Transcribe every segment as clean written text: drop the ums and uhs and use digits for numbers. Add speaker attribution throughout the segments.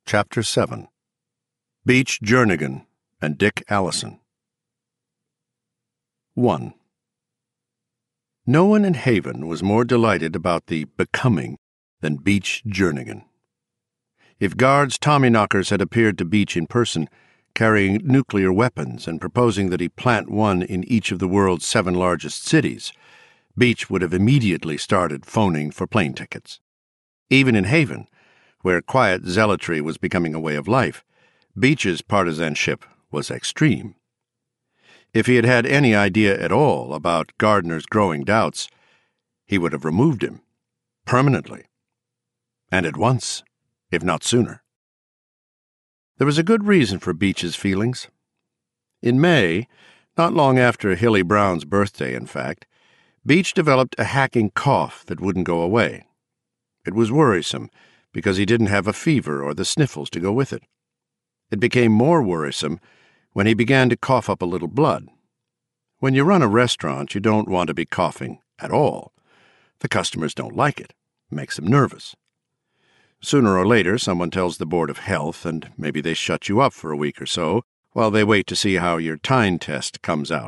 Speaker 1: Chapter 7. Beach Jernigan and Dick Allison. 1. No one in Haven was more delighted about the becoming than Beach Jernigan. If guards Tommyknockers had appeared to Beach in person, carrying nuclear weapons and proposing that he plant one in each of the world's 7 largest cities, Beach would have immediately started phoning for plane tickets. Even in Haven, where quiet zealotry was becoming a way of life, Beach's partisanship was extreme. If he had had any idea at all about Gardner's growing doubts, he would have removed him, permanently, and at once, if not sooner. There was a good reason for Beach's feelings. In May, not long after Hilly Brown's birthday, in fact, Beach developed a hacking cough that wouldn't go away. It was worrisome, because he didn't have a fever or the sniffles to go with it. It became more worrisome when he began to cough up a little blood. When you run a restaurant, you don't want to be coughing at all. The customers don't like it. It makes them nervous. Sooner or later, someone tells the Board of Health, and maybe they shut you up for a week or so while they wait to see how your Tyne test comes out.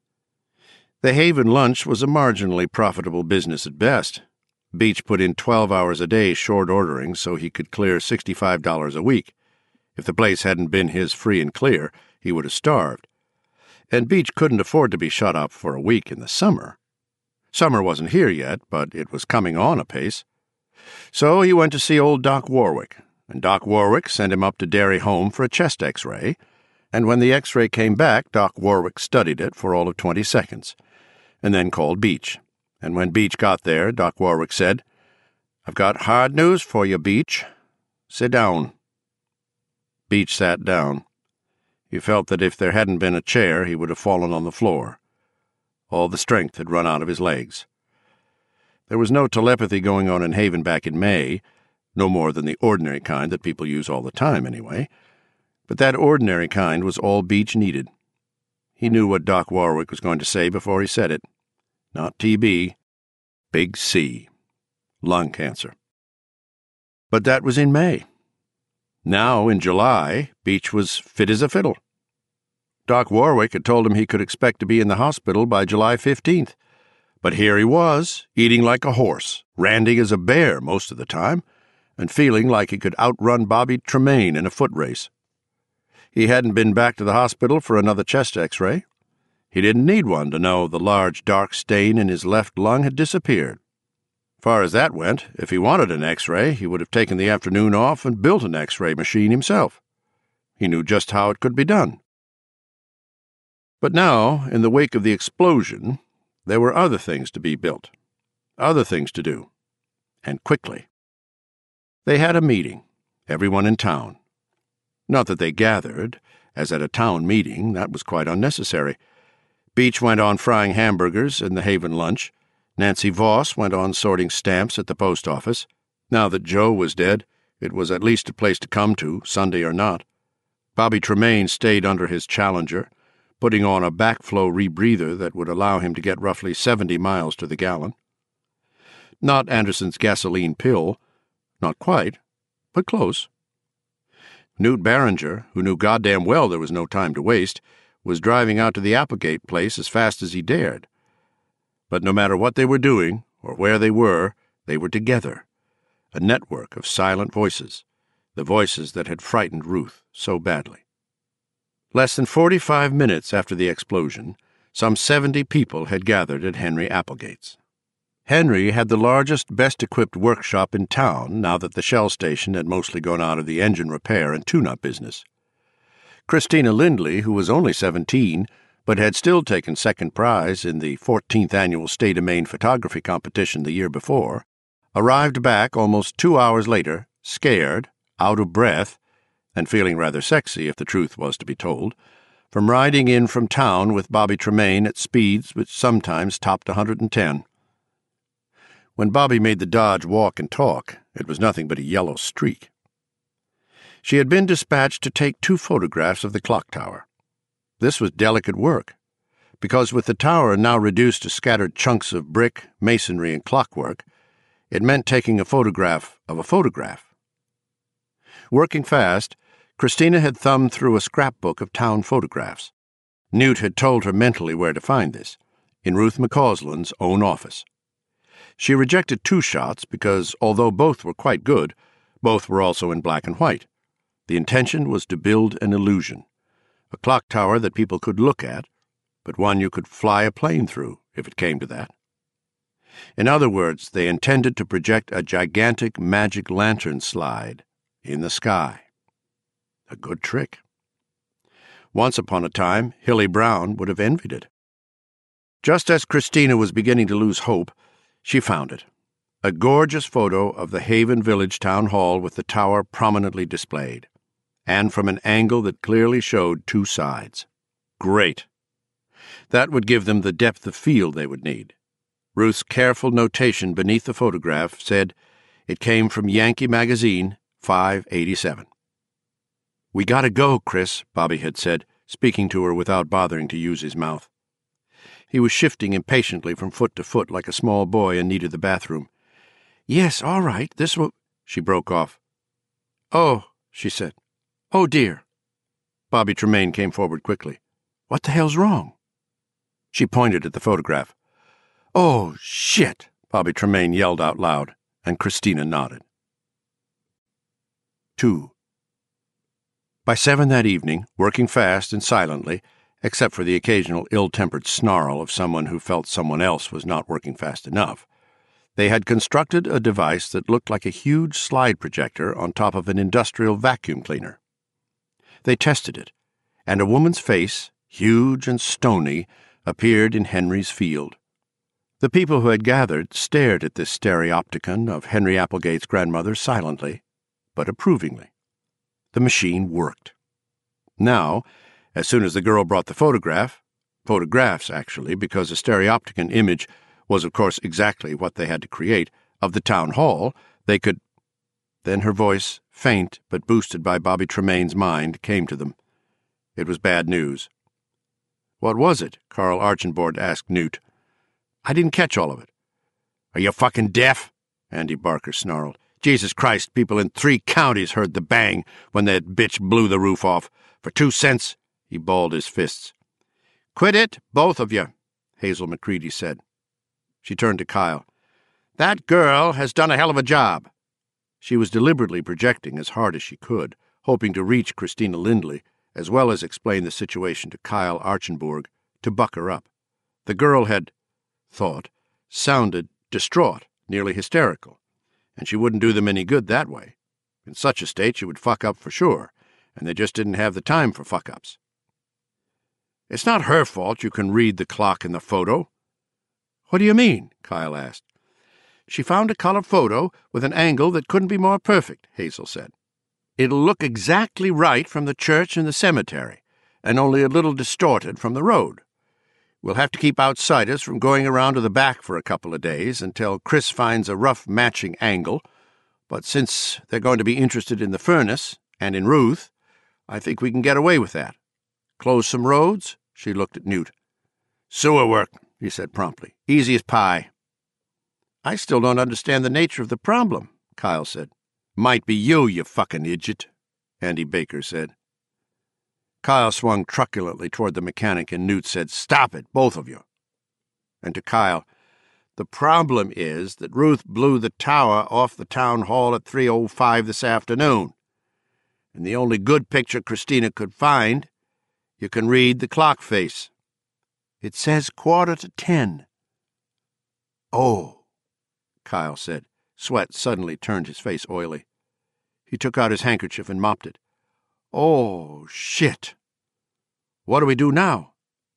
Speaker 1: The Haven lunch was a marginally profitable business at best. Beach put in 12 hours a day short ordering so he could clear $65 a week. If the place hadn't been his free and clear, he would have starved. And Beach couldn't afford to be shut up for a week in the summer. Summer wasn't here yet, but it was coming on apace. So he went to see old Doc Warwick, and Doc Warwick sent him up to Derry Home for a chest x-ray, and when the x-ray came back, Doc Warwick studied it for all of 20 seconds, and then called Beach. And when Beach got there, Doc Warwick said, "I've got hard news for you, Beach. Sit down." Beach sat down. He felt that if there hadn't been a chair, he would have fallen on the floor. All the strength had run out of his legs. There was no telepathy going on in Haven back in May, no more than the ordinary kind that people use all the time anyway, but that ordinary kind was all Beach needed. He knew what Doc Warwick was going to say before he said it. Not TB, Big C, lung cancer. But that was in May. Now, in July, Beach was fit as a fiddle. Doc Warwick had told him he could expect to be in the hospital by July 15th. But here he was, eating like a horse, ranting as a bear most of the time, and feeling like he could outrun Bobby Tremaine in a foot race. He hadn't been back to the hospital for another chest x-ray. He didn't need one to know the large dark stain in his left lung had disappeared. Far as that went, if he wanted an x-ray, he would have taken the afternoon off and built an x-ray machine himself. He knew just how it could be done. But now, in the wake of the explosion, there were other things to be built, other things to do, and quickly. They had a meeting, everyone in town. Not that they gathered, as at a town meeting, that was quite unnecessary. Beach went on frying hamburgers in the Haven lunch. Nancy Voss went on sorting stamps at the post office. Now that Joe was dead, it was at least a place to come to, Sunday or not. Bobby Tremaine stayed under his Challenger, putting on a backflow rebreather that would allow him to get roughly 70 miles to the gallon. Not Anderson's gasoline pill, not quite, but close. Newt Barringer, who knew goddamn well there was no time to waste, was driving out to the Applegate place as fast as he dared. But no matter what they were doing, or where they were together, a network of silent voices, the voices that had frightened Ruth so badly. Less than 45 minutes after the explosion, some 70 people had gathered at Henry Applegate's. Henry had the largest, best-equipped workshop in town now that the Shell station had mostly gone out of the engine repair and tune-up business. Christina Lindley, who was only 17, but had still taken second prize in the 14th annual State of Maine photography competition the year before, arrived back almost 2 hours later, scared, out of breath, and feeling rather sexy if the truth was to be told, from riding in from town with Bobby Tremaine at speeds which sometimes topped 110. When Bobby made the Dodge walk and talk, it was nothing but a yellow streak. She had been dispatched to take 2 photographs of the clock tower. This was delicate work, because with the tower now reduced to scattered chunks of brick, masonry, and clockwork, it meant taking a photograph of a photograph. Working fast, Christina had thumbed through a scrapbook of town photographs. Newt had told her mentally where to find this, in Ruth McCausland's own office. She rejected 2 shots because, although both were quite good, both were also in black and white. The intention was to build an illusion, a clock tower that people could look at, but one you could fly a plane through, if it came to that. In other words, they intended to project a gigantic magic lantern slide in the sky. A good trick. Once upon a time, Hilly Brown would have envied it. Just as Christina was beginning to lose hope, she found it. A gorgeous photo of the Haven Village Town Hall with the tower prominently displayed, and from an angle that clearly showed 2 sides. Great. That would give them the depth of field they would need. Ruth's careful notation beneath the photograph said it came from Yankee Magazine, 587. "We gotta go, Chris," Bobby had said, speaking to her without bothering to use his mouth. He was shifting impatiently from foot to foot like a small boy in need of the bathroom. "Yes, all right, this will—" She broke off. "Oh," she said. "Oh, dear." Bobby Tremaine came forward quickly. "What the hell's wrong?" She pointed at the photograph. "Oh, shit!" Bobby Tremaine yelled out loud, and Christina nodded. 2. By 7 that evening, working fast and silently, except for the occasional ill-tempered snarl of someone who felt someone else was not working fast enough, they had constructed a device that looked like a huge slide projector on top of an industrial vacuum cleaner. They tested it, and a woman's face, huge and stony, appeared in Henry's field. The people who had gathered stared at this stereopticon of Henry Applegate's grandmother silently, but approvingly. The machine worked. Now, as soon as the girl brought the photographs actually, because a stereopticon image was of course exactly what they had to create, of the town hall, they could— Then her voice, faint but boosted by Bobby Tremaine's mind, came to them. It was bad news. "What was it?" Carl Archambault asked Newt. "I didn't catch all of it." "Are you fucking deaf?" Andy Barker snarled. "Jesus Christ, people in 3 counties heard the bang when that bitch blew the roof off. For 2 cents, he balled his fists. "Quit it, both of you," Hazel McCready said. She turned to Kyle. "That girl has done a hell of a job." She was deliberately projecting as hard as she could, hoping to reach Christina Lindley, as well as explain the situation to Kyle Archambault, to buck her up. The girl had sounded distraught, nearly hysterical, and she wouldn't do them any good that way. In such a state she would fuck up for sure, and they just didn't have the time for fuck-ups. "It's not her fault you can read the clock in the photo." "What do you mean?" Kyle asked. "She found a color photo with an angle that couldn't be more perfect," Hazel said. "It'll look exactly right from the church and the cemetery, and only a little distorted from the road. We'll have to keep outsiders from going around to the back for a couple of days until Chris finds a rough matching angle, but since they're going to be interested in the furnace and in Ruth, I think we can get away with that. Close some roads?" She looked at Newt. "Sewer work," he said promptly. "Easy as pie." "I still don't understand the nature of the problem," Kyle said. "Might be you fucking idiot," Andy Baker said. Kyle swung truculently toward the mechanic, and Newt said, "Stop it, both of you." And to Kyle, "The problem is that Ruth blew the tower off the town hall at 3:05 this afternoon. And the only good picture Christina could find, you can read the clock face. It says 9:45. "Oh," Kyle said. Sweat suddenly turned his face oily. He took out his handkerchief and mopped it. "Oh, shit. What do we do now?"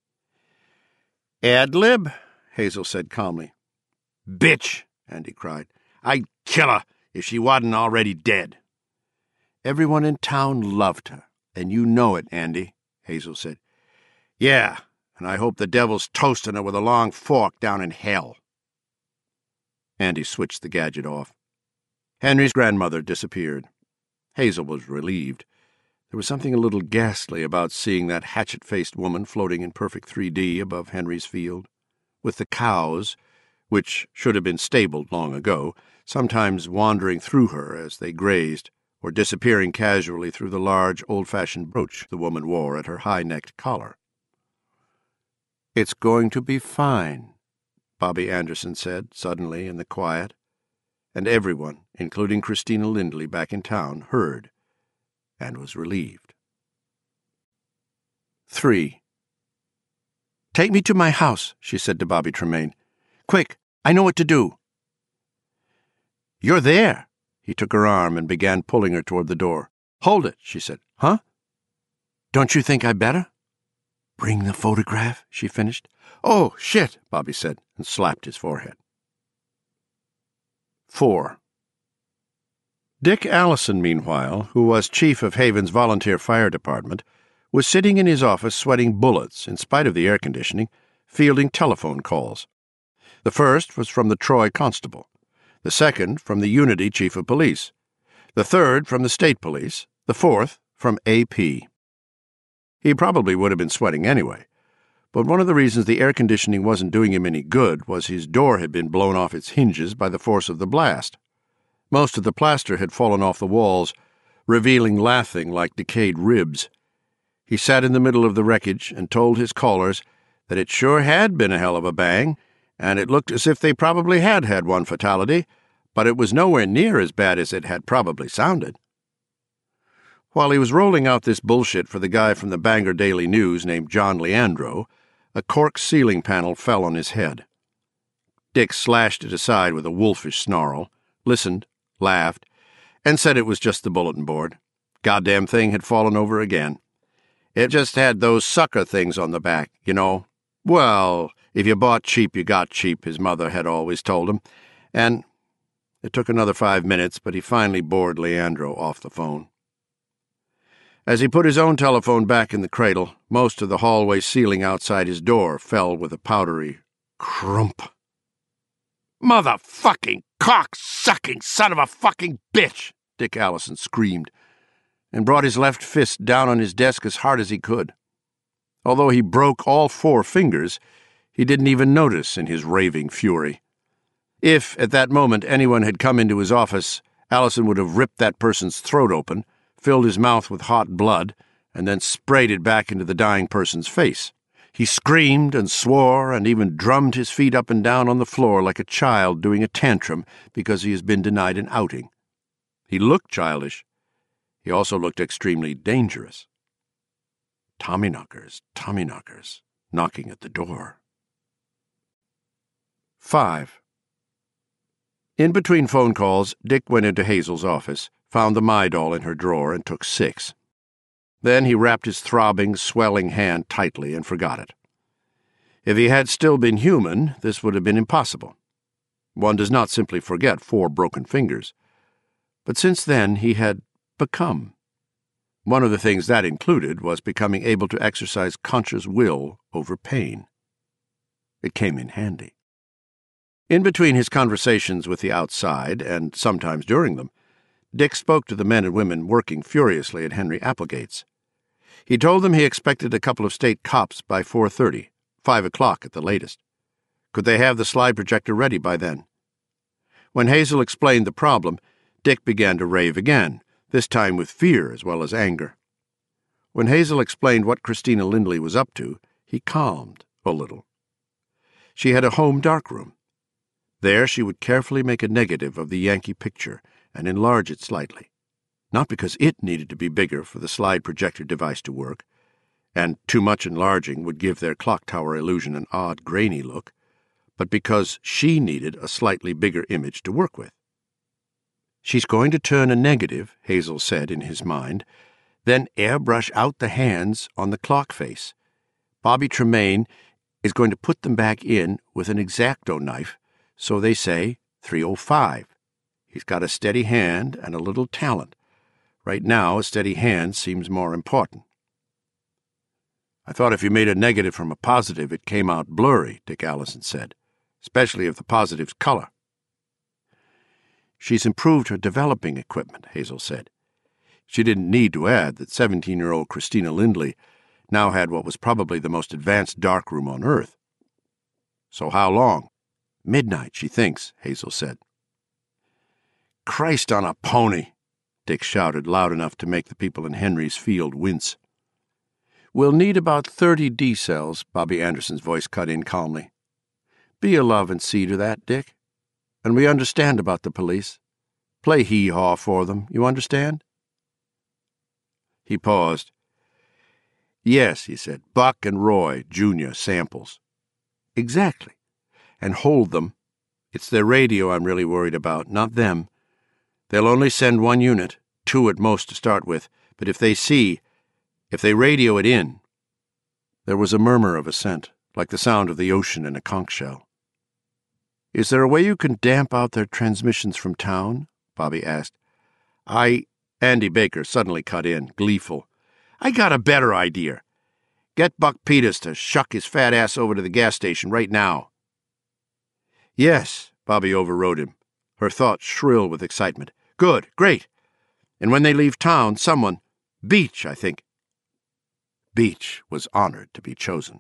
Speaker 1: "Ad lib," Hazel said calmly. "Bitch," Andy cried. "I'd kill her if she wasn't already dead." "Everyone in town loved her, and you know it, Andy," Hazel said. "Yeah, and I hope the devil's toasting her with a long fork down in hell." Andy switched the gadget off. Henry's grandmother disappeared. Hazel was relieved. There was something a little ghastly about seeing that hatchet-faced woman floating in perfect 3D above Henry's field, with the cows, which should have been stabled long ago, sometimes wandering through her as they grazed, or disappearing casually through the large, old-fashioned brooch the woman wore at her high-necked collar. "It's going to be fine," Bobby Anderson said suddenly in the quiet, and everyone, including Christina Lindley back in town, heard and was relieved. 3. "Take me to my house," she said to Bobby Tremaine. "Quick, I know what to do." "You're there." He took her arm and began pulling her toward the door. "Hold it," she said. "Huh? Don't you think I better?" "Bring the photograph," she finished. "Oh, shit," Bobby said, and slapped his forehead. 4. Dick Allison, meanwhile, who was chief of Haven's volunteer fire department, was sitting in his office sweating bullets in spite of the air conditioning, fielding telephone calls. The first was from the Troy constable, the second from the Unity chief of police, the third from the state police, the fourth from AP. He probably would have been sweating anyway, but one of the reasons the air conditioning wasn't doing him any good was his door had been blown off its hinges by the force of the blast. Most of the plaster had fallen off the walls, revealing lathing like decayed ribs. He sat in the middle of the wreckage and told his callers that it sure had been a hell of a bang, and it looked as if they probably had had one fatality, but it was nowhere near as bad as it had probably sounded. While he was rolling out this bullshit for the guy from the Bangor Daily News named John Leandro, a cork ceiling panel fell on his head. Dick slashed it aside with a wolfish snarl, listened, laughed, and said it was just the bulletin board. Goddamn thing had fallen over again. It just had those sucker things on the back, you know. Well, if you bought cheap, you got cheap, his mother had always told him, and it took another 5 minutes, but he finally bored Leandro off the phone. As he put his own telephone back in the cradle, most of the hallway ceiling outside his door fell with a powdery crump. "Motherfucking cock-sucking son of a fucking bitch!" Dick Allison screamed, and brought his left fist down on his desk as hard as he could. Although he broke all 4 fingers, he didn't even notice in his raving fury. If, at that moment, anyone had come into his office, Allison would have ripped that person's throat open, filled his mouth with hot blood, and then sprayed it back into the dying person's face. He screamed and swore and even drummed his feet up and down on the floor like a child doing a tantrum because he has been denied an outing. He looked childish. He also looked extremely dangerous. Tommyknockers, knocking at the door. 5. In between phone calls, Dick went into Hazel's office, found the Midol in her drawer, and took 6. Then he wrapped his throbbing, swelling hand tightly and forgot it. If he had still been human, this would have been impossible. One does not simply forget 4 broken fingers. But since then he had become. One of the things that included was becoming able to exercise conscious will over pain. It came in handy. In between his conversations with the outside, and sometimes during them, Dick spoke to the men and women working furiously at Henry Applegate's. He told them he expected a couple of state cops by 4:30, 5 o'clock at the latest. Could they have the slide projector ready by then? When Hazel explained the problem, Dick began to rave again, this time with fear as well as anger. When Hazel explained what Christina Lindley was up to, he calmed a little. She had a home darkroom. There she would carefully make a negative of the Yankee picture and enlarge it slightly, not because it needed to be bigger for the slide projector device to work, and too much enlarging would give their clock tower illusion an odd, grainy look, but because she needed a slightly bigger image to work with. "She's going to turn a negative," Hazel said in his mind, "then airbrush out the hands on the clock face. Bobby Tremaine is going to put them back in with an X-Acto knife, so they say 3:05. He's got a steady hand and a little talent. Right now, a steady hand seems more important." "I thought if you made a negative from a positive, it came out blurry," Dick Allison said, "especially if the positive's color." "She's improved her developing equipment," Hazel said. She didn't need to add that 17-year-old Christina Lindley now had what was probably the most advanced darkroom on Earth. "So how long?" "Midnight, she thinks," Hazel said. "Christ on a pony!" Dick shouted loud enough to make the people in Henry's Field wince. "We'll need about 30 D-cells," Bobby Anderson's voice cut in calmly. "Be a love and see to that, Dick. And we understand about the police. Play hee-haw for them, you understand?" He paused. "Yes," he said, "Buck and Roy, Jr., samples." "Exactly. And hold them. It's their radio I'm really worried about, not them. They'll only send 1 unit, 2 at most to start with, but if they radio it in—" There was a murmur of assent, like the sound of the ocean in a conch shell. "Is there a way you can damp out their transmissions from town?" Bobby asked. Andy Baker suddenly cut in, gleeful. "I got a better idea. Get Buck Peters to shuck his fat ass over to the gas station right now." "Yes," Bobby overrode him, her thoughts shrill with excitement. "Good, great. And when they leave town, someone— Beach, I think." Beach was honored to be chosen.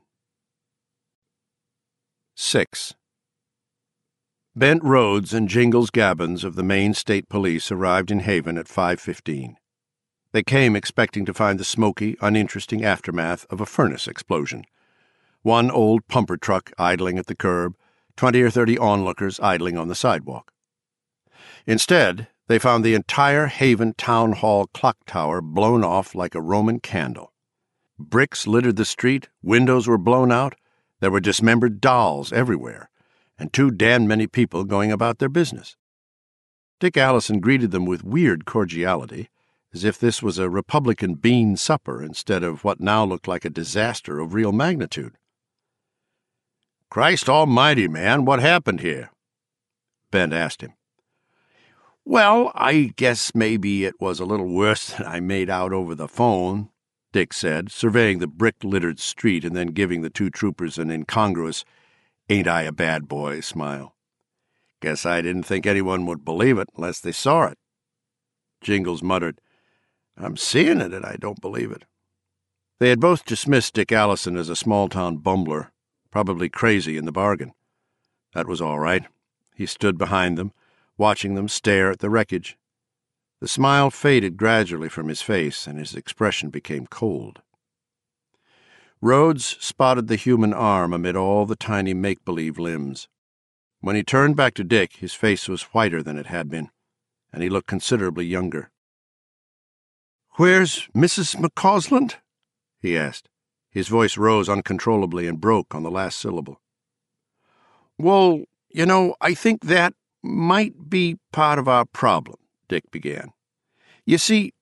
Speaker 1: 6. Bent Rhodes and Jingles Gabbins of the Maine State Police arrived in Haven at 5:15. They came expecting to find the smoky, uninteresting aftermath of a furnace explosion. One old pumper truck idling at the curb, 20 or 30 onlookers idling on the sidewalk. Instead, they found the entire Haven Town Hall clock tower blown off like a Roman candle. Bricks littered the street, windows were blown out, there were dismembered dolls everywhere, and too damned many people going about their business. Dick Allison greeted them with weird cordiality, as if this was a Republican bean supper instead of what now looked like a disaster of real magnitude. "Christ almighty, man, what happened here?" Bent asked him. "Well, I guess maybe it was a little worse than I made out over the phone," Dick said, surveying the brick-littered street and then giving the 2 troopers an incongruous "ain't I a bad boy" smile. "Guess I didn't think anyone would believe it unless they saw it." Jingles muttered, "I'm seeing it and I don't believe it." They had both dismissed Dick Allison as a small-town bumbler, probably crazy in the bargain. That was all right. He stood behind them, watching them stare at the wreckage. The smile faded gradually from his face, and his expression became cold. Rhodes spotted the human arm amid all the tiny make-believe limbs. When he turned back to Dick, his face was whiter than it had been, and he looked considerably younger. "Where's Mrs. McCausland?" he asked. His voice rose uncontrollably and broke on the last syllable. "Well, I think that might be part of our problem," Dick began. "You see—"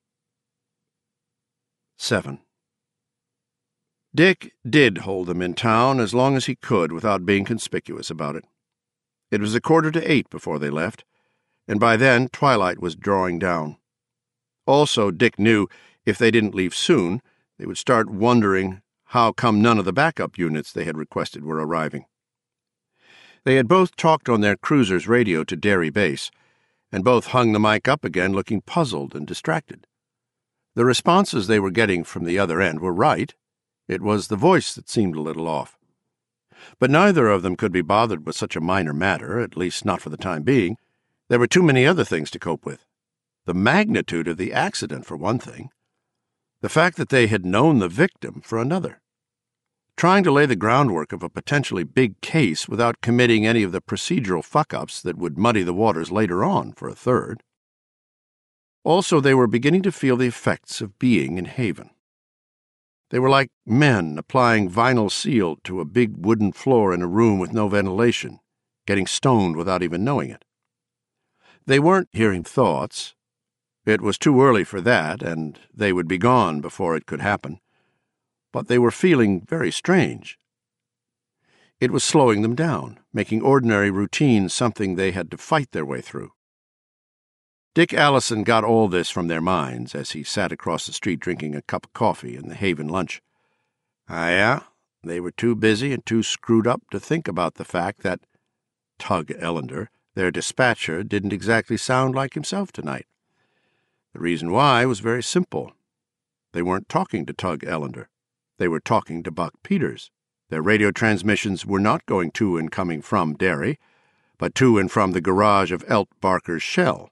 Speaker 1: 7. Dick did hold them in town as long as he could without being conspicuous about it. It was 7:45 before they left, and by then twilight was drawing down. Also, Dick knew if they didn't leave soon, they would start wondering how come none of the backup units they had requested were arriving. They had both talked on their cruiser's radio to Derry Base, and both hung the mic up again looking puzzled and distracted. The responses they were getting from the other end were right. It was the voice that seemed a little off. But neither of them could be bothered with such a minor matter, at least not for the time being. There were too many other things to cope with. The magnitude of the accident, for one thing. The fact that they had known the victim, for another. Trying to lay the groundwork of a potentially big case without committing any of the procedural fuck-ups that would muddy the waters later on, for a third. Also, they were beginning to feel the effects of being in Haven. They were like men applying vinyl seal to a big wooden floor in a room with no ventilation, getting stoned without even knowing it. They weren't hearing thoughts. It was too early for that, and they would be gone before it could happen. But they were feeling very strange. It was slowing them down, making ordinary routine something they had to fight their way through. Dick Allison got all this from their minds as he sat across the street drinking a cup of coffee in the Haven lunch. Yeah, they were too busy and too screwed up to think about the fact that Tug Ellender, their dispatcher, didn't exactly sound like himself tonight. The reason why was very simple. They weren't talking to Tug Ellender. They were talking to Buck Peters. Their radio transmissions were not going to and coming from Derry, but to and from the garage of Elt Barker's Shell,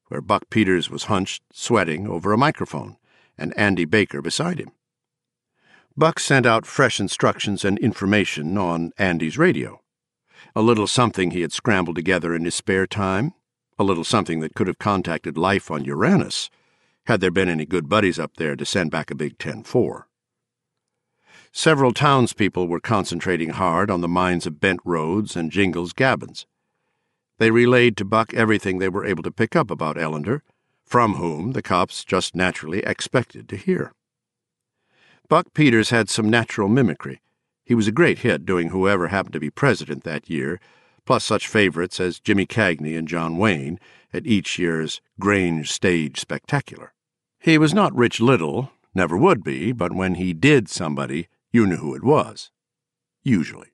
Speaker 1: where Buck Peters was hunched, sweating, over a microphone, and Andy Baker beside him. Buck sent out fresh instructions and information on Andy's radio. A little something he had scrambled together in his spare time, a little something that could have contacted life on Uranus, had there been any good buddies up there to send back a Big 10-4. Several townspeople were concentrating hard on the minds of Bent Rhodes and Jingles Gabbins. They relayed to Buck everything they were able to pick up about Ellender, from whom the cops just naturally expected to hear. Buck Peters had some natural mimicry. He was a great hit doing whoever happened to be president that year, plus such favorites as Jimmy Cagney and John Wayne at each year's Grange Stage Spectacular. He was not Rich Little, never would be, but when he did somebody, you knew who it was. Usually.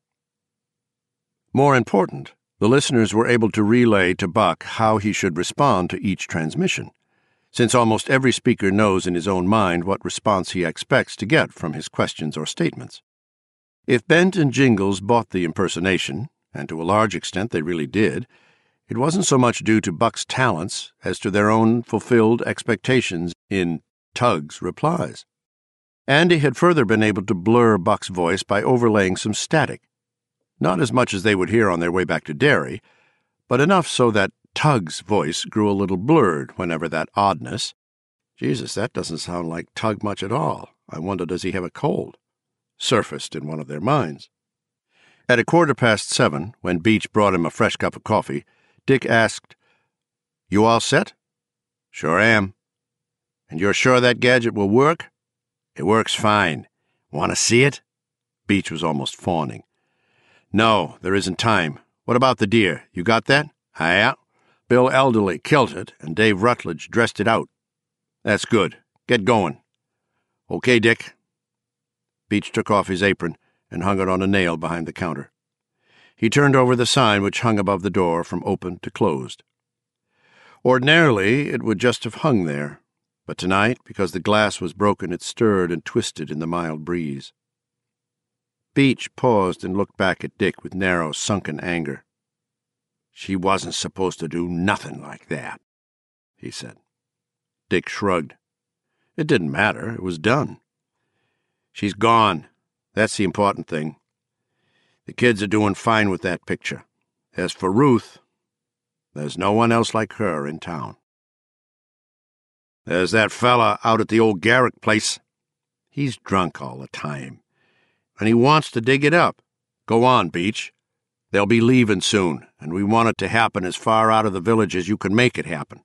Speaker 1: More important, the listeners were able to relay to Buck how he should respond to each transmission, since almost every speaker knows in his own mind what response he expects to get from his questions or statements. If Bent and Jingles bought the impersonation, and to a large extent they really did, it wasn't so much due to Buck's talents as to their own fulfilled expectations in Tug's replies. Andy had further been able to blur Buck's voice by overlaying some static, not as much as they would hear on their way back to Derry, but enough so that Tug's voice grew a little blurred whenever that oddness, "Jesus, that doesn't sound like Tug much at all. I wonder, does he have a cold?" surfaced in one of their minds. At 7:15, when Beach brought him a fresh cup of coffee, Dick asked, "You all set?" "Sure am." "And you're sure that gadget will work?" "It works fine. Want to see it?" Beach was almost fawning. "No, there isn't time. What about the deer? You got that?" "Yeah. Bill Elderly killed it, and Dave Rutledge dressed it out." "That's good. Get going." "Okay, Dick." Beach took off his apron and hung it on a nail behind the counter. He turned over the sign which hung above the door from open to closed. Ordinarily, it would just have hung there, but tonight, because the glass was broken, it stirred and twisted in the mild breeze. Beach paused and looked back at Dick with narrow, sunken anger. "She wasn't supposed to do nothing like that," he said. Dick shrugged. It didn't matter. It was done. "She's gone. That's the important thing. The kids are doing fine with that picture. As for Ruth, there's no one else like her in town." "There's that fella out at the old Garrick place. He's drunk all the time. And he wants to dig it up. Go on, Beach. They'll be leaving soon, and we want it to happen as far out of the village as you can make it happen."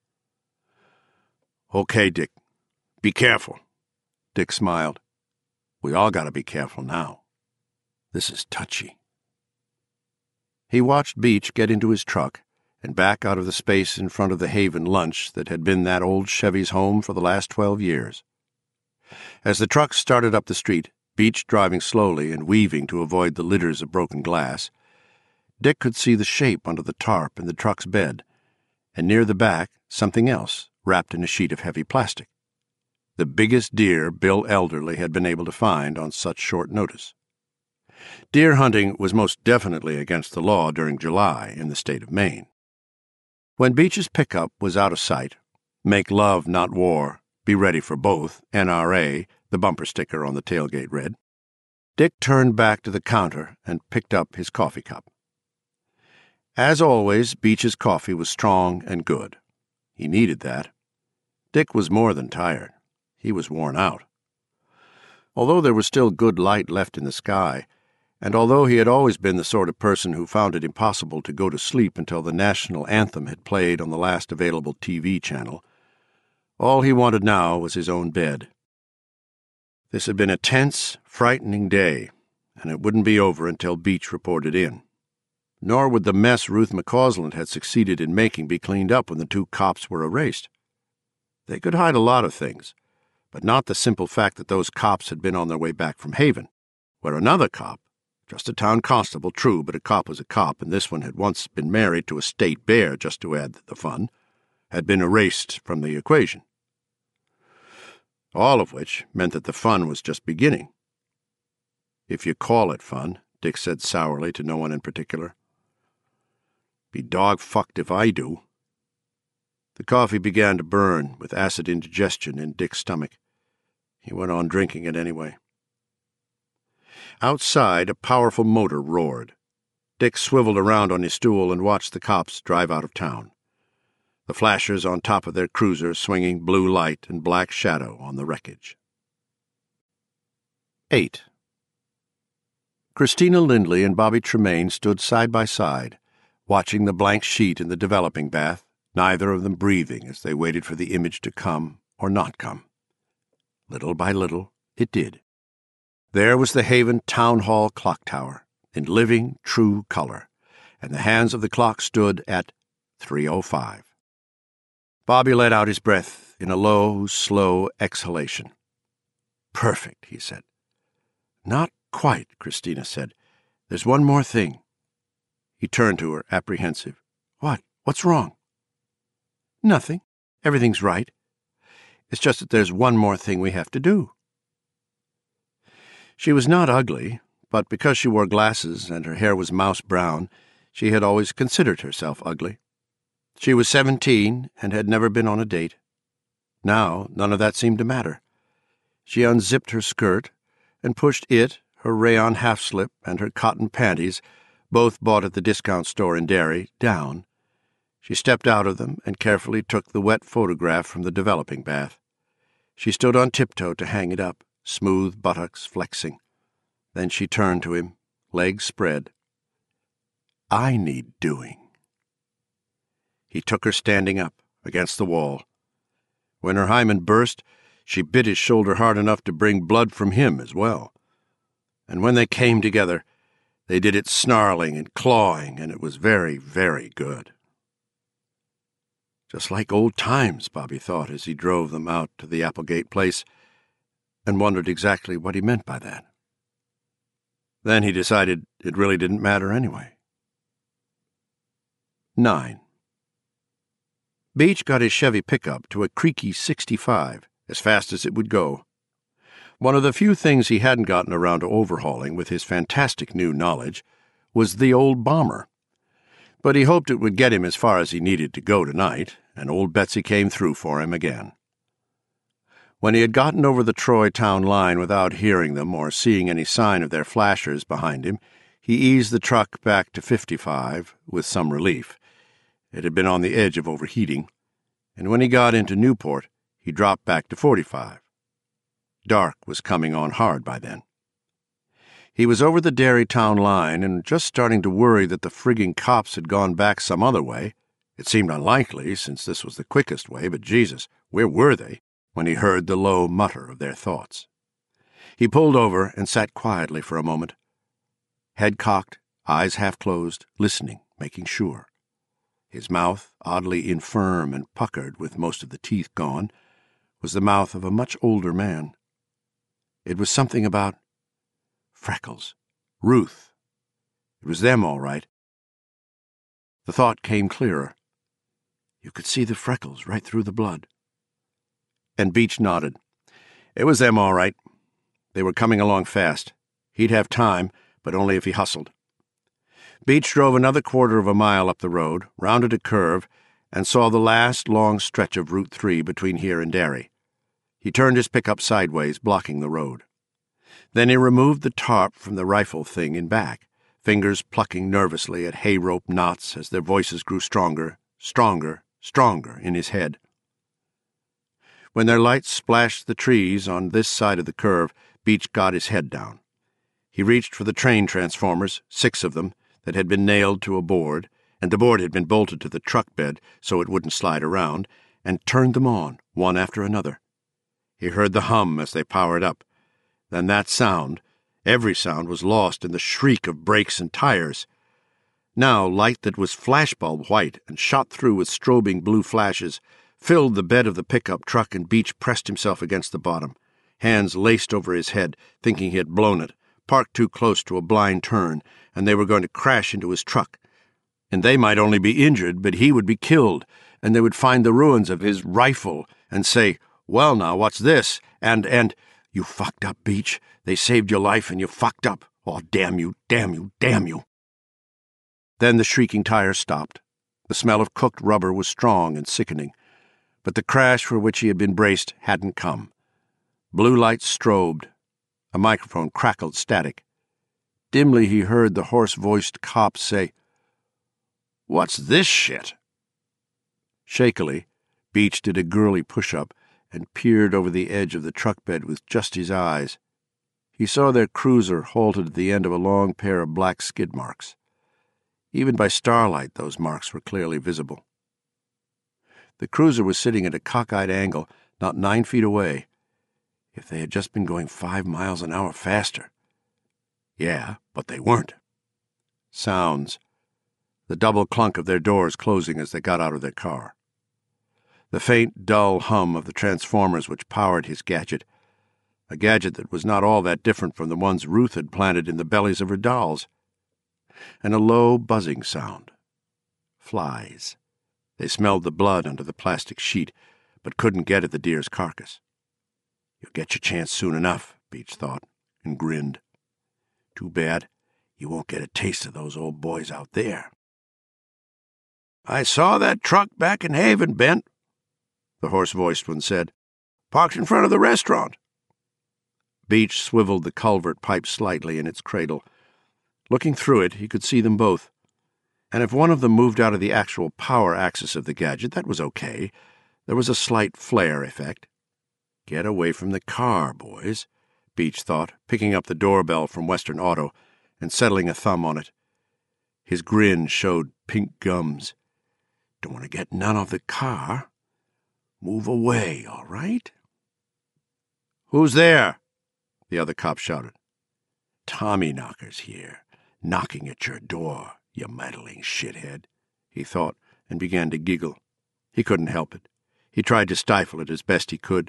Speaker 1: "Okay, Dick. Be careful." Dick smiled. "We all got to be careful now. This is touchy." He watched Beach get into his truck and back out of the space in front of the Haven lunch that had been that old Chevy's home for the last 12 years. As the truck started up the street, Beach driving slowly and weaving to avoid the litters of broken glass, Dick could see the shape under the tarp in the truck's bed, and near the back, something else wrapped in a sheet of heavy plastic. The biggest deer Bill Elderly had been able to find on such short notice. Deer hunting was most definitely against the law during July in the state of Maine. When Beach's pickup was out of sight, "Make love, not war. Be ready for both. NRA," the bumper sticker on the tailgate read, Dick turned back to the counter and picked up his coffee cup. As always, Beach's coffee was strong and good. He needed that. Dick was more than tired. He was worn out. Although there was still good light left in the sky, and although he had always been the sort of person who found it impossible to go to sleep until the national anthem had played on the last available TV channel, all he wanted now was his own bed. This had been a tense, frightening day, and it wouldn't be over until Beach reported in. Nor would the mess Ruth McCausland had succeeded in making be cleaned up when the two cops were erased. They could hide a lot of things, but not the simple fact that those cops had been on their way back from Haven, where another cop, just a town constable, true, but a cop was a cop, and this one had once been married to a state bear, just to add to the fun, had been erased from the equation. All of which meant that the fun was just beginning. "If you call it fun," Dick said sourly to no one in particular. "Be dog-fucked if I do." The coffee began to burn with acid indigestion in Dick's stomach. He went on drinking it anyway. Outside, a powerful motor roared. Dick swiveled around on his stool and watched the cops drive out of town. The flashers on top of their cruiser swinging blue light and black shadow on the wreckage. 8. Christina Lindley and Bobby Tremaine stood side by side, watching the blank sheet in the developing bath, neither of them breathing as they waited for the image to come or not come. Little by little, it did. There was the Haven Town Hall clock tower, in living, true color, and the hands of the clock stood at 3:05. Bobby let out his breath in a low, slow exhalation. "Perfect," he said. "Not quite," Christina said. "There's one more thing." He turned to her, apprehensive. "What? What's wrong?" "Nothing. Everything's right. It's just that there's one more thing we have to do." She was not ugly, but because she wore glasses and her hair was mouse brown, she had always considered herself ugly. She was 17 and had never been on a date. Now none of that seemed to matter. She unzipped her skirt and pushed it, her rayon half-slip, and her cotton panties, both bought at the discount store in Derry, down. She stepped out of them and carefully took the wet photograph from the developing bath. She stood on tiptoe to hang it up, smooth buttocks flexing. Then she turned to him, legs spread. "I need doing." He took her standing up, against the wall. When her hymen burst, she bit his shoulder hard enough to bring blood from him as well. And when they came together, they did it snarling and clawing, and it was very, very good. Just like old times, Bobby thought as he drove them out to the Applegate place, and wondered exactly what he meant by that. Then he decided it really didn't matter anyway. 9. Beach got his Chevy pickup to a creaky 65, as fast as it would go. One of the few things he hadn't gotten around to overhauling with his fantastic new knowledge was the old bomber. But he hoped it would get him as far as he needed to go tonight, and old Betsy came through for him again. When he had gotten over the Troy town line without hearing them or seeing any sign of their flashers behind him, he eased the truck back to 55 with some relief. It had been on the edge of overheating, and when he got into Newport, he dropped back to 45. Dark was coming on hard by then. He was over the Derry town line and just starting to worry that the frigging cops had gone back some other way. It seemed unlikely, since this was the quickest way, but Jesus, where were they? When he heard the low mutter of their thoughts. He pulled over and sat quietly for a moment. Head cocked, eyes half closed, listening, making sure. His mouth, oddly infirm and puckered with most of the teeth gone, was the mouth of a much older man. It was something about Freckles, Ruth. It was them, all right. The thought came clearer. You could see the freckles right through the blood. And Beach nodded. It was them, all right. They were coming along fast. He'd have time, but only if he hustled. Beach drove another quarter of a mile up the road, rounded a curve, and saw the last long stretch of Route 3 between here and Derry. He turned his pickup sideways, blocking the road. Then he removed the tarp from the rifle thing in back, fingers plucking nervously at hay rope knots as their voices grew stronger, stronger, stronger in his head. When their lights splashed the trees on this side of the curve, Beach got his head down. He reached for the train transformers, 6 of them, that had been nailed to a board, and the board had been bolted to the truck bed so it wouldn't slide around, and turned them on, one after another. He heard the hum as they powered up. Then that sound, every sound, was lost in the shriek of brakes and tires. Now light that was flashbulb white and shot through with strobing blue flashes filled the bed of the pickup truck, and Beach pressed himself against the bottom, hands laced over his head, thinking he had blown it, parked too close to a blind turn, and they were going to crash into his truck. And they might only be injured, but he would be killed, and they would find the ruins of his rifle and say, "Well, now, what's this?" And, "You fucked up, Beach. They saved your life, and you fucked up. Oh, damn you, damn you, damn you." Then the shrieking tires stopped. The smell of cooked rubber was strong and sickening. but the crash for which he had been braced hadn't come. Blue lights strobed. A microphone crackled static. Dimly he heard the hoarse-voiced cop say, "What's this shit?" Shakily, Beach did a girly push-up and peered over the edge of the truck bed with just his eyes. He saw their cruiser halted at the end of a long pair of black skid marks. Even by starlight, those marks were clearly visible. The cruiser was sitting at a cockeyed angle not 9 feet away. If they had just been going 5 miles an hour faster. Yeah, but they weren't. Sounds. The double clunk of their doors closing as they got out of their car. The faint, dull hum of the transformers which powered his gadget, a gadget that was not all that different from the ones Ruth had planted in the bellies of her dolls. And a low, buzzing sound. Flies. They smelled the blood under the plastic sheet, but couldn't get at the deer's carcass. You'll get your chance soon enough, Beach thought, and grinned. Too bad you won't get a taste of those old boys out there. "I saw that truck back in Haven, Bent," the hoarse-voiced one said. "Parked in front of the restaurant." Beach swiveled the culvert pipe slightly in its cradle. Looking through it, he could see them both. And if one of them moved out of the actual power axis of the gadget, that was okay. There was a slight flare effect. Get away from the car, boys, Beach thought, picking up the doorbell from Western Auto and settling a thumb on it. His grin showed pink gums. Don't want to get none of the car. Move away, all right? "Who's there?" the other cop shouted. "Tommyknockers here, knocking at your door, you meddling shithead," he thought, and began to giggle. He couldn't help it. He tried to stifle it as best he could.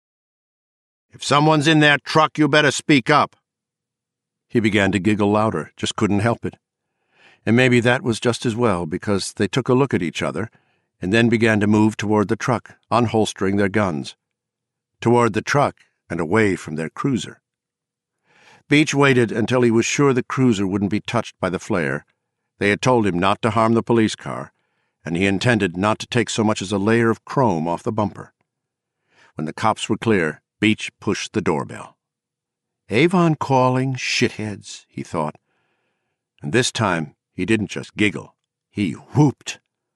Speaker 1: "If someone's in that truck, you better speak up." He began to giggle louder, just couldn't help it. And maybe that was just as well, because they took a look at each other and then began to move toward the truck, unholstering their guns. Toward the truck and away from their cruiser. Beach waited until he was sure the cruiser wouldn't be touched by the flare. They had told him not to harm the police car, and he intended not to take so much as a layer of chrome off the bumper. When the cops were clear, Beach pushed the doorbell. Avon calling, shitheads, he thought. And this time, he didn't just giggle. He whooped.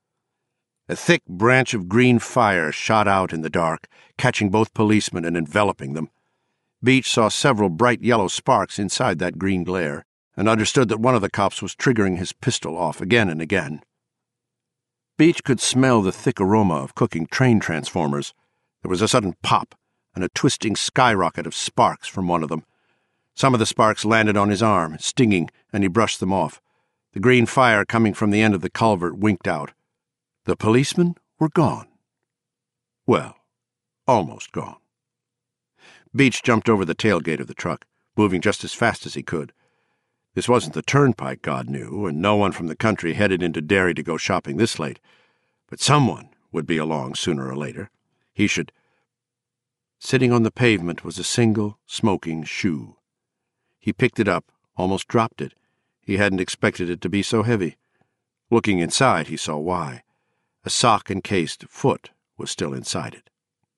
Speaker 1: A thick branch of green fire shot out in the dark, catching both policemen and enveloping them. Beach saw several bright yellow sparks inside that green glare, and understood that one of the cops was triggering his pistol off again and again. Beach could smell the thick aroma of cooking train transformers. There was a sudden pop, and a twisting skyrocket of sparks from one of them. Some of the sparks landed on his arm, stinging, and he brushed them off. The green fire coming from the end of the culvert winked out. The policemen were gone. Well, almost gone. Beach jumped over the tailgate of the truck, moving just as fast as he could. This wasn't the turnpike, God knew, and no one from the country headed into Derry to go shopping this late. But someone would be along sooner or later. He should... Sitting on the pavement was a single, smoking shoe. He picked it up, almost dropped it. He hadn't expected it to be so heavy. Looking inside, he saw why. A sock-encased foot was still inside it.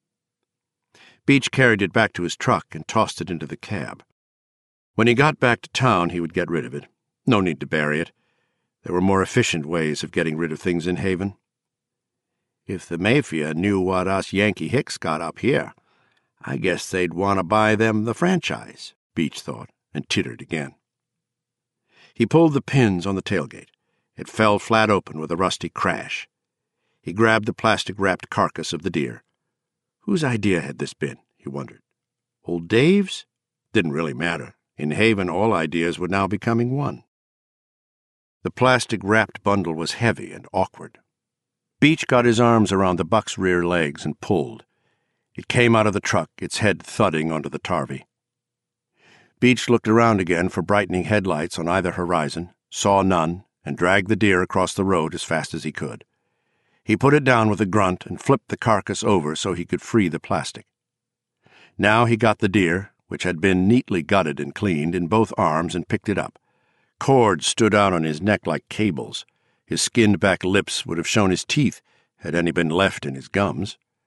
Speaker 1: Beach carried it back to his truck and tossed it into the cab. When he got back to town, he would get rid of it. No need to bury it. There were more efficient ways of getting rid of things in Haven. If the Mafia knew what us Yankee Hicks got up here, I guess they'd want to buy them the franchise, Beach thought, and tittered again. He pulled the pins on the tailgate. It fell flat open with a rusty crash. He grabbed the plastic-wrapped carcass of the deer. Whose idea had this been, he wondered. Old Dave's? Didn't really matter. In Haven, all ideas were now becoming one. The plastic-wrapped bundle was heavy and awkward. Beach got his arms around the buck's rear legs and pulled. It came out of the truck, its head thudding onto the tarvy. Beach looked around again for brightening headlights on either horizon, saw none, and dragged the deer across the road as fast as he could. He put it down with a grunt and flipped the carcass over so he could free the plastic. Now he got the deer, which had been neatly gutted and cleaned, in both arms and picked it up. Cords stood out on his neck like cables. His skinned-back lips would have shown his teeth had any been left in his gums.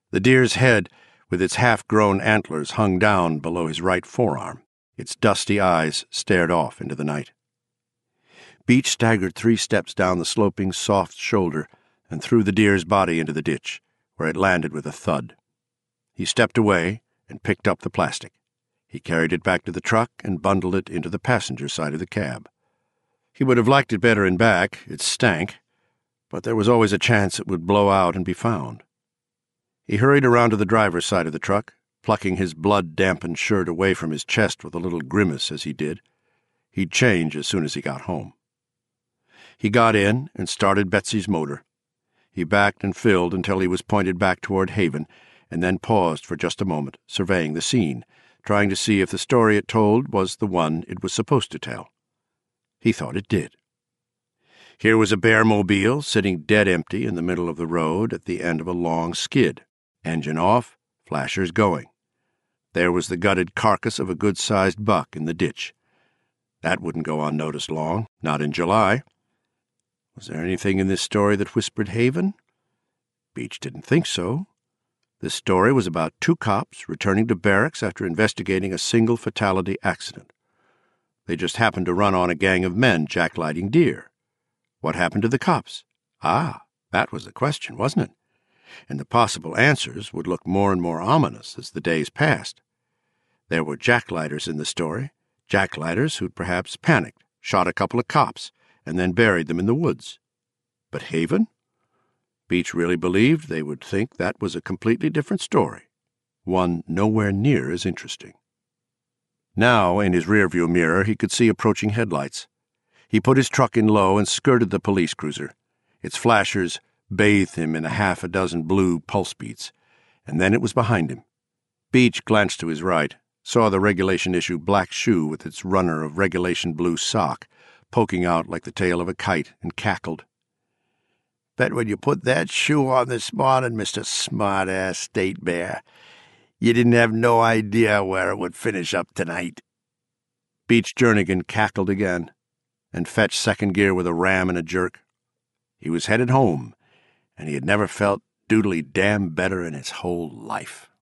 Speaker 1: The deer's head, with its half-grown antlers, hung down below his right forearm. Its dusty eyes stared off into the night. Beach staggered 3 steps down the sloping, soft shoulder and threw the deer's body into the ditch, where it landed with a thud. He stepped away and picked up the plastic. He carried it back to the truck and bundled it into the passenger side of the cab. He would have liked it better in back. It stank, but there was always a chance it would blow out and be found. He hurried around to the driver's side of the truck, plucking his blood-dampened shirt away from his chest with a little grimace as he did. He'd change as soon as he got home. He got in and started Betsy's motor. He backed and filled until he was pointed back toward Haven, and then paused for just a moment, surveying the scene, trying to see if the story it told was the one it was supposed to tell. He thought it did. Here was a Bearmobile sitting dead empty in the middle of the road at the end of a long skid. Engine off, flashers going. There was the gutted carcass of a good-sized buck in the ditch. That wouldn't go unnoticed long, not in July. Was there anything in this story that whispered Haven? Beach didn't think so. This story was about 2 cops returning to barracks after investigating a single fatality accident. They just happened to run on a gang of men jacklighting deer. What happened to the cops? Ah, that was the question, wasn't it? And the possible answers would look more and more ominous as the days passed. There were jacklighters in the story, jacklighters who'd perhaps panicked, shot a couple of cops, and then buried them in the woods. But Haven? Beach really believed they would think that was a completely different story, one nowhere near as interesting. Now, in his rearview mirror, he could see approaching headlights. He put his truck in low and skirted the police cruiser. Its flashers bathed him in a half a dozen blue pulse beats, and then it was behind him. Beach glanced to his right, saw the regulation-issue black shoe with its runner of regulation blue sock poking out like the tail of a kite, and cackled. "Bet when you put that shoe on this morning, Mr. Smart-Ass State Bear, you didn't have no idea where it would finish up tonight." Beach Jernigan cackled again and fetched second gear with a ram and a jerk. He was headed home, and he had never felt doodly damn better in his whole life.